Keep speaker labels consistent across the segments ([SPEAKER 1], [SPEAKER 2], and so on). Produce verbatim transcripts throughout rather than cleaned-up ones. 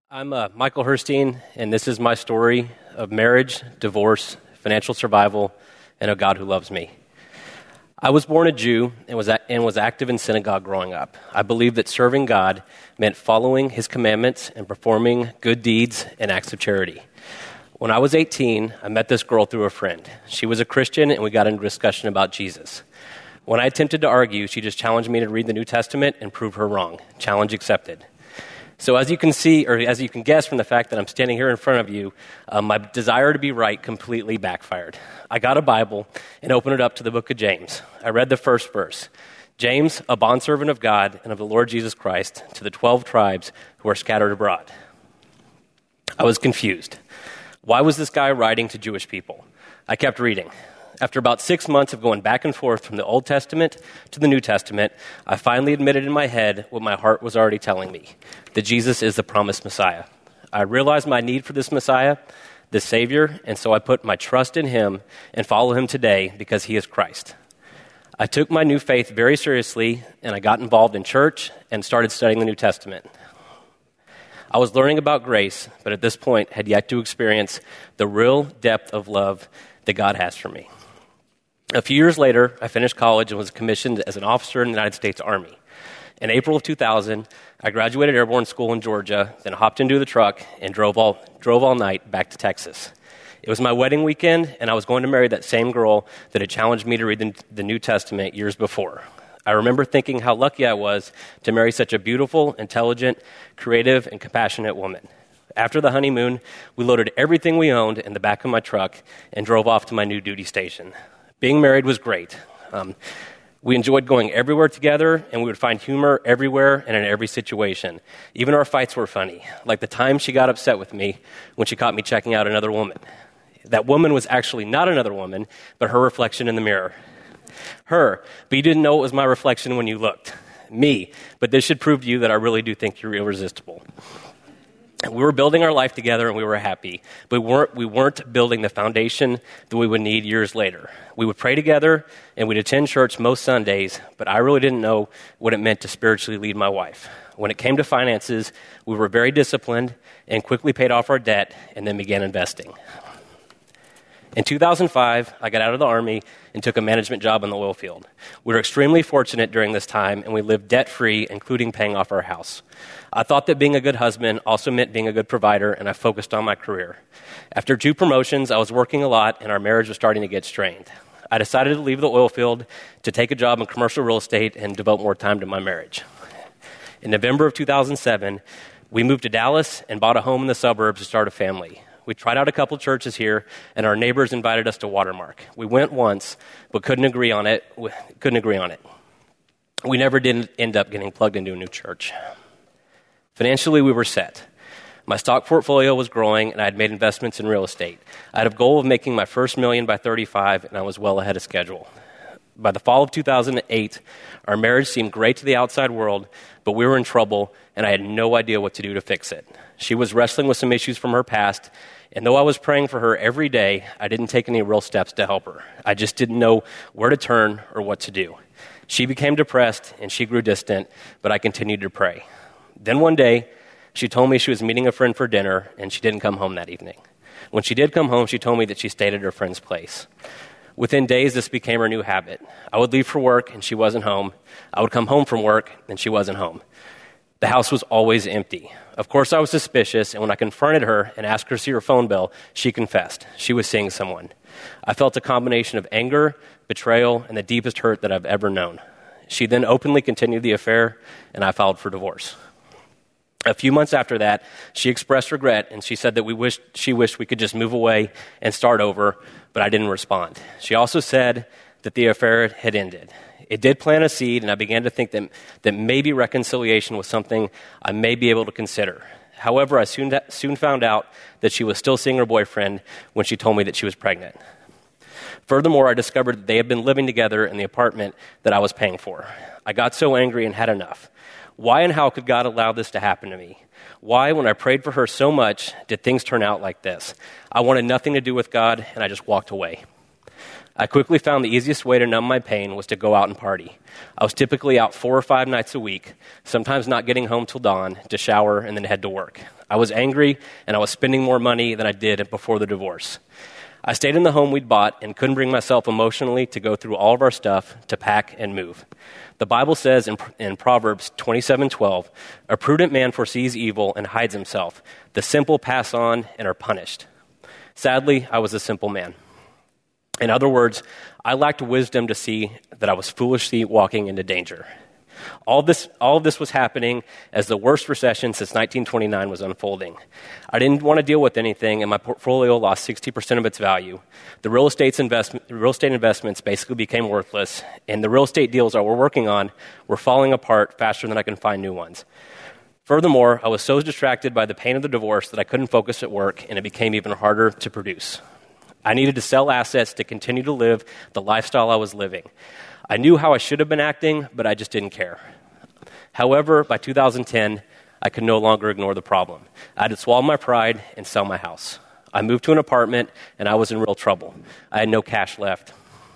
[SPEAKER 1] I'm uh, Michael Herstein, and this is my story of marriage, divorce, financial survival, and a God who loves me. I was born a Jew and was, a- and was active in synagogue growing up. I believed that serving God meant following His commandments and performing good deeds and acts of charity. When I was eighteen, I met this girl through a friend. She was a Christian, and we got into a discussion about Jesus. When I attempted to argue, she just challenged me to read the New Testament and prove her wrong. Challenge accepted. So as you can see, or as you can guess from the fact that I'm standing here in front of you, uh, my desire to be right completely backfired. I got a Bible and opened it up to the book of James. I read the first verse. James, a bondservant of God and of the Lord Jesus Christ, to the twelve tribes who are scattered abroad. I was confused. Why was this guy writing to Jewish people? I kept reading. After about six months of going back and forth from the Old Testament to the New Testament, I finally admitted in my head what my heart was already telling me, that Jesus is the promised Messiah. I realized my need for this Messiah, this Savior, and so I put my trust in Him and follow Him today because He is Christ. I took my new faith very seriously, and I got involved in church and started studying the New Testament. I was learning about grace, but at this point had yet to experience the real depth of love that God has for me. A few years later, I finished college and was commissioned as an officer in the United States Army. In April of two thousand, I graduated airborne school in Georgia, then hopped into the truck and drove all, drove all night back to Texas. It was my wedding weekend, and I was going to marry that same girl that had challenged me to read the, the New Testament years before. I remember thinking how lucky I was to marry such a beautiful, intelligent, creative, and compassionate woman. After the honeymoon, we loaded everything we owned in the back of my truck and drove off to my new duty station. Being married was great. Um, we enjoyed going everywhere together, and we would find humor everywhere and in every situation. Even our fights were funny, like the time she got upset with me when she caught me checking out another woman. That woman was actually not another woman, but her reflection in the mirror. Her, but you didn't know it was my reflection when you looked. Me, but this should prove to you that I really do think you're irresistible. We were building our life together, and we were happy, but we weren't, we weren't building the foundation that we would need years later. We would pray together, and we'd attend church most Sundays, but I really didn't know what it meant to spiritually lead my wife. When it came to finances, we were very disciplined and quickly paid off our debt and then began investing. In two thousand five, I got out of the Army and took a management job in the oil field. We were extremely fortunate during this time, and we lived debt-free, including paying off our house. I thought that being a good husband also meant being a good provider, and I focused on my career. After two promotions, I was working a lot, and our marriage was starting to get strained. I decided to leave the oil field to take a job in commercial real estate and devote more time to my marriage. In November of two thousand seven, we moved to Dallas and bought a home in the suburbs to start a family. We tried out a couple churches here, and our neighbors invited us to Watermark. We went once, but couldn't agree on it. Couldn't agree on it. We never did end up getting plugged into a new church. Financially, we were set. My stock portfolio was growing, and I had made investments in real estate. I had a goal of making my first million by thirty-five, and I was well ahead of schedule. By the fall of two thousand eight, our marriage seemed great to the outside world, but we were in trouble, and I had no idea what to do to fix it. She was wrestling with some issues from her past, and though I was praying for her every day, I didn't take any real steps to help her. I just didn't know where to turn or what to do. She became depressed, and she grew distant, but I continued to pray. Then one day, she told me she was meeting a friend for dinner, and she didn't come home that evening. When she did come home, she told me that she stayed at her friend's place. Within days, this became her new habit. I would leave for work, and she wasn't home. I would come home from work, and she wasn't home. The house was always empty. Of course, I was suspicious, and when I confronted her and asked her to see her phone bill, she confessed. She was seeing someone. I felt a combination of anger, betrayal, and the deepest hurt that I've ever known. She then openly continued the affair, and I filed for divorce. A few months after that, she expressed regret, and she said that we wished, she wished we could just move away and start over, but I didn't respond. She also said that the affair had ended. It did plant a seed, and I began to think that, that maybe reconciliation was something I may be able to consider. However, I soon, soon found out that she was still seeing her boyfriend when she told me that she was pregnant. Furthermore, I discovered that they had been living together in the apartment that I was paying for. I got so angry and had enough. Why and how could God allow this to happen to me? Why, when I prayed for her so much, did things turn out like this? I wanted nothing to do with God, and I just walked away. I quickly found the easiest way to numb my pain was to go out and party. I was typically out four or five nights a week, sometimes not getting home till dawn to shower and then head to work. I was angry, and I was spending more money than I did before the divorce. I stayed in the home we'd bought and couldn't bring myself emotionally to go through all of our stuff, to pack and move. The Bible says in, in Proverbs twenty-seven twelve, "A prudent man foresees evil and hides himself. The simple pass on and are punished." Sadly, I was a simple man. In other words, I lacked wisdom to see that I was foolishly walking into danger. All this, all of this was happening as the worst recession since nineteen twenty-nine was unfolding. I didn't want to deal with anything, and my portfolio lost sixty percent of its value. The real estate's investment, real estate investments basically became worthless, and the real estate deals I were working on were falling apart faster than I could find new ones. Furthermore, I was so distracted by the pain of the divorce that I couldn't focus at work, and it became even harder to produce. I needed to sell assets to continue to live the lifestyle I was living. I knew how I should have been acting, but I just didn't care. However, by two thousand ten, I could no longer ignore the problem. I had to swallow my pride and sell my house. I moved to an apartment, and I was in real trouble. I had no cash left.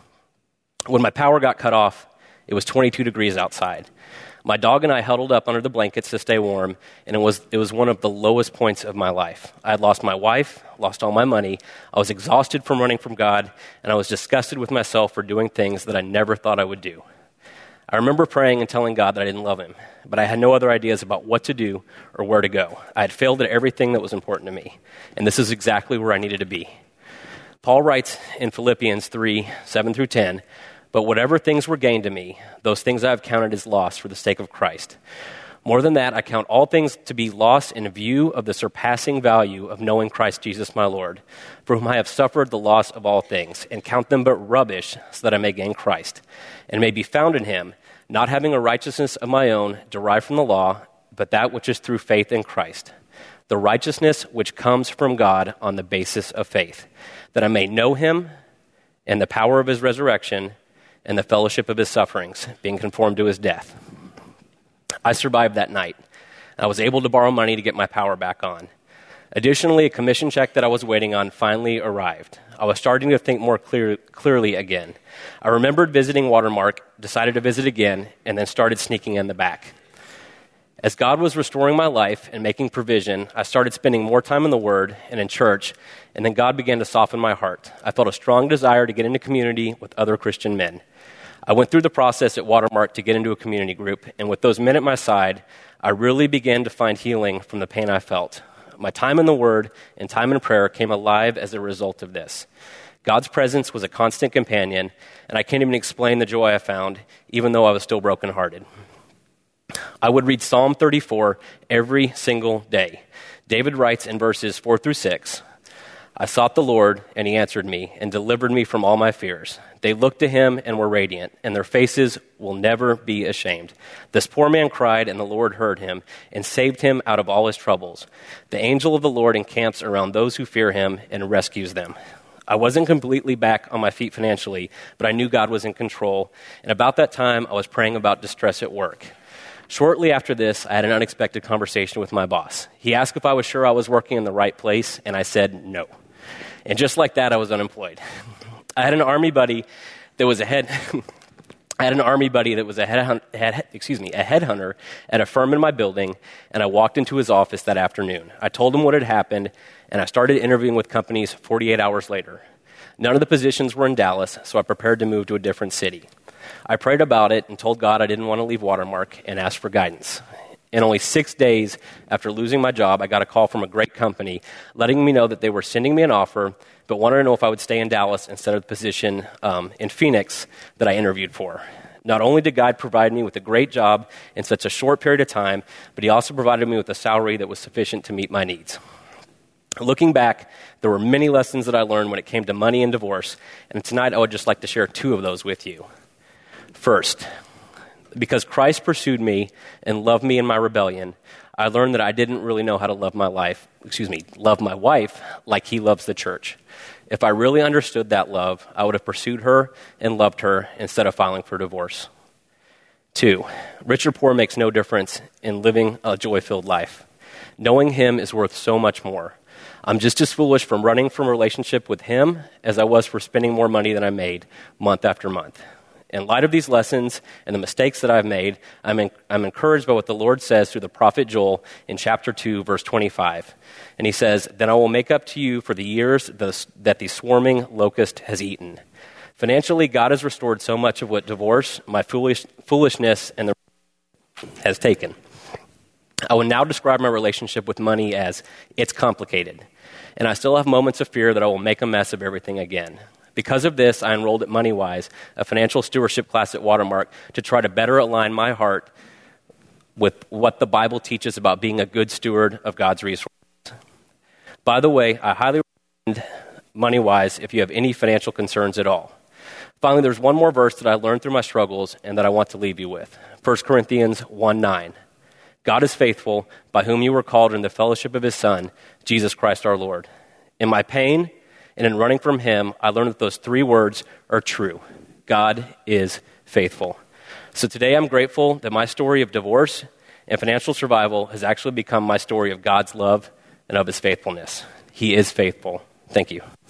[SPEAKER 1] When my power got cut off, it was twenty-two degrees outside. My dog and I huddled up under the blankets to stay warm, and it was it was one of the lowest points of my life. I had lost my wife, lost all my money. I was exhausted from running from God, and I was disgusted with myself for doing things that I never thought I would do. I remember praying and telling God that I didn't love him, but I had no other ideas about what to do or where to go. I had failed at everything that was important to me, and this is exactly where I needed to be. Paul writes in Philippians three, seven through ten, "But whatever things were gained to me, those things I have counted as loss for the sake of Christ. More than that, I count all things to be lost in view of the surpassing value of knowing Christ Jesus my Lord, for whom I have suffered the loss of all things, and count them but rubbish, so that I may gain Christ, and may be found in him, not having a righteousness of my own derived from the law, but that which is through faith in Christ, the righteousness which comes from God on the basis of faith, that I may know him and the power of his resurrection, and the fellowship of his sufferings, being conformed to his death." I survived that night. I was able to borrow money to get my power back on. Additionally, a commission check that I was waiting on finally arrived. I was starting to think more clear, clearly again. I remembered visiting Watermark, decided to visit again, and then started sneaking in the back. As God was restoring my life and making provision, I started spending more time in the Word and in church, and then God began to soften my heart. I felt a strong desire to get into community with other Christian men. I went through the process at Watermark to get into a community group, and with those men at my side, I really began to find healing from the pain I felt. My time in the Word and time in prayer came alive as a result of this. God's presence was a constant companion, and I can't even explain the joy I found, even though I was still brokenhearted. I would read Psalm thirty-four every single day. David writes in verses four through six, "I sought the Lord, and he answered me, and delivered me from all my fears. They looked to him and were radiant, and their faces will never be ashamed. This poor man cried, and the Lord heard him, and saved him out of all his troubles. The angel of the Lord encamps around those who fear him and rescues them." I wasn't completely back on my feet financially, but I knew God was in control, and about that time, I was praying about distress at work. Shortly after this, I had an unexpected conversation with my boss. He asked if I was sure I was working in the right place, and I said no. And just like that, I was unemployed. I had an army buddy that was a head. I had an army buddy that was a head, head, excuse me, a headhunter at a firm in my building, and I walked into his office that afternoon. I told him what had happened, and I started interviewing with companies forty-eight hours later. None of the positions were in Dallas, so I prepared to move to a different city. I prayed about it and told God I didn't want to leave Watermark and asked for guidance. And only six days after losing my job, I got a call from a great company letting me know that they were sending me an offer, but wanted to know if I would stay in Dallas instead of the position um, in Phoenix that I interviewed for. Not only did God provide me with a great job in such a short period of time, but he also provided me with a salary that was sufficient to meet my needs. Looking back, there were many lessons that I learned when it came to money and divorce, and tonight I would just like to share two of those with you. First, because Christ pursued me and loved me in my rebellion, I learned that I didn't really know how to love my life, excuse me, love my wife like he loves the church. If I really understood that love, I would have pursued her and loved her instead of filing for divorce. Two, rich or poor makes no difference in living a joy-filled life. Knowing him is worth so much more. I'm just as foolish from running from a relationship with him as I was for spending more money than I made month after month. In light of these lessons and the mistakes that I've made, I'm, in, I'm encouraged by what the Lord says through the prophet Joel in chapter two, verse twenty-five. And he says, "Then I will make up to you for the years the, that the swarming locust has eaten." Financially, God has restored so much of what divorce, my foolish, foolishness, and the has taken. I will now describe my relationship with money as it's complicated. And I still have moments of fear that I will make a mess of everything again. Because of this, I enrolled at MoneyWise, a financial stewardship class at Watermark, to try to better align my heart with what the Bible teaches about being a good steward of God's resources. By the way, I highly recommend MoneyWise if you have any financial concerns at all. Finally, there's one more verse that I learned through my struggles and that I want to leave you with. First Corinthians one nine. God is faithful, by whom you were called in the fellowship of his Son, Jesus Christ our Lord. In my pain and in running from him, I learned that those three words are true. God is faithful. So today I'm grateful that my story of divorce and financial survival has actually become my story of God's love and of his faithfulness. He is faithful. Thank you.